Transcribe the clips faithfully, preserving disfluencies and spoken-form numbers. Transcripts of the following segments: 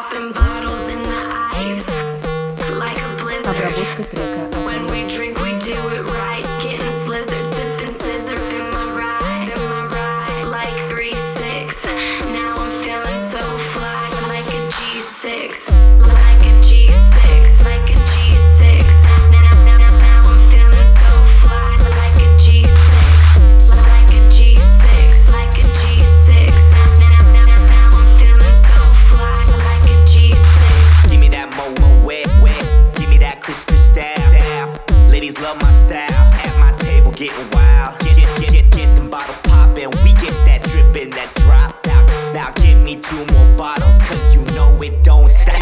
Popping bottles in the ice, like a blizzard. Обработка трека от When we drink, we do it right. Getting slizzard, sipping scissor in my ride, in my ride. Like three six. Now I'm feeling so fly, like a G six, like a G six, like a G six. Now, now, now, now I'm feeling so fly, like a G six, like a G six, like a G six. Now, now, now, now I'm feeling so fly, like a G six. Give me that mo mo wet wet. Give me that crystal style. Ladies love my style. At my table getting wild. Get get get get, get them bottles poppin'. We get that drippin', that drop. Now now give me two more bottles, 'cause you know it don't stop.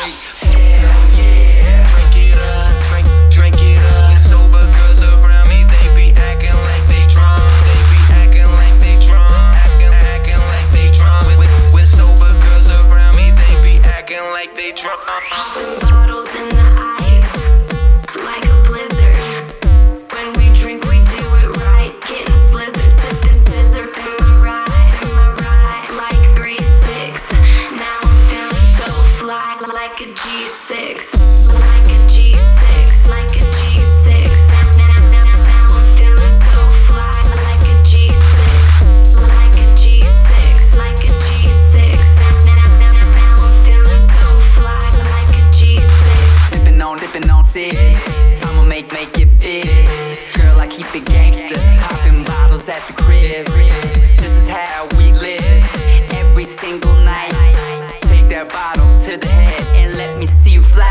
Hell yeah, drink it up, drink drink it up. With sober girls around me, they be acting like they drunk. They be acting like they drunk, acting acting like they drunk. With with, with sober girls around me, they be acting like they drunk. Popping bottles in the ice, like a blizzard. When we drink, we do it right. Getting slizzard, sipping scissor in my ride, in my ride. Like three six. Now I'm feeling so fly, like a G six, like a G six, like a G six. Now, now, now, now I'm feeling so fly, like a G six, like a G six, like a G six. Now, now, now, now I'm feeling so fly, like a G six. Sippin' on, dippin' on six. I'ma make, make it fit. Girl, I keep it gangsta. Poppin' bottles at the crib. This is how we live. Every single night. Take that bottle to the head and let me see you fly.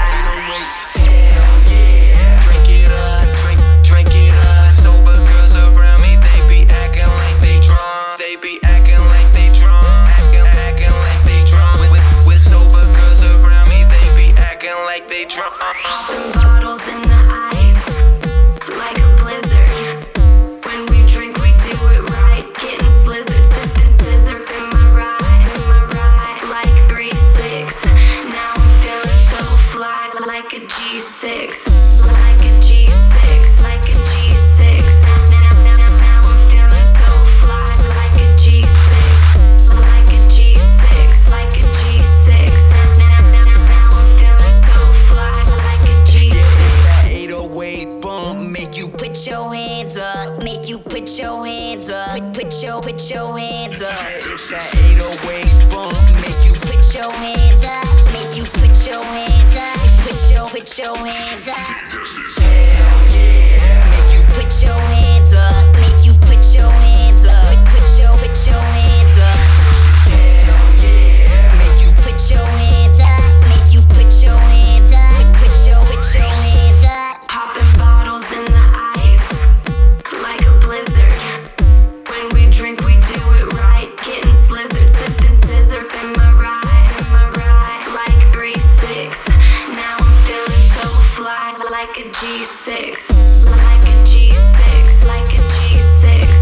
Hell yeah, drink it up, drink drink it up. Sober girls around me, they be acting like they drunk. They be acting like they drunk, acting acting like they drunk. With with, with sober girls around me, they be acting like they drunk. Popping bottles in the ice, like a blizzard. When we drink, we do it right. Getting slizzard, sipping scissor in my ride, in my ride. Like three six. Now I'm feeling so fly, like a G six, like a G six, like a G six. Now, now, now, now I'm feeling so fly, like a G six, like a G six, like a G six. Now, now, now, now I'm feeling so fly, like a G six. That eight oh eight bump make you Put your hands up, make you put your hands up. Put, put your, put your hands up. It's that eight oh eight bump make you Put your hands up, make you put your hands up. Put your, put your hands up. Hell yeah, make you Put your hands up, make you put your hands up. Put your, put your hands up. hell yeah. make you Put your hands up, make you put your hands up. Put your, put your hands up. Popping bottles in the ice, like a blizzard. When we drink, we do it right. Getting slizzard, sipping scissor in my ride, in my ride. Like three six. Now I'm feeling so fly, like a G six, like a G six, like a G six.